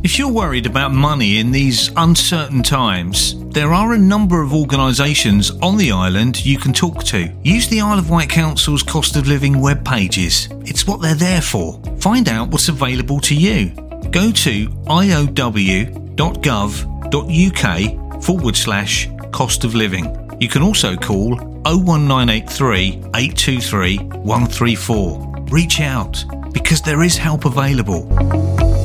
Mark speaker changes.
Speaker 1: If you're worried about money in these uncertain times, there are a number of organisations on the island you can talk to. Use the Isle of Wight Council's cost of living web pages. It's what they're there for. Find out what's available to you. Go to iow.gov.uk/cost of living. You can also call 01983 823 134. Reach out, because there is help available.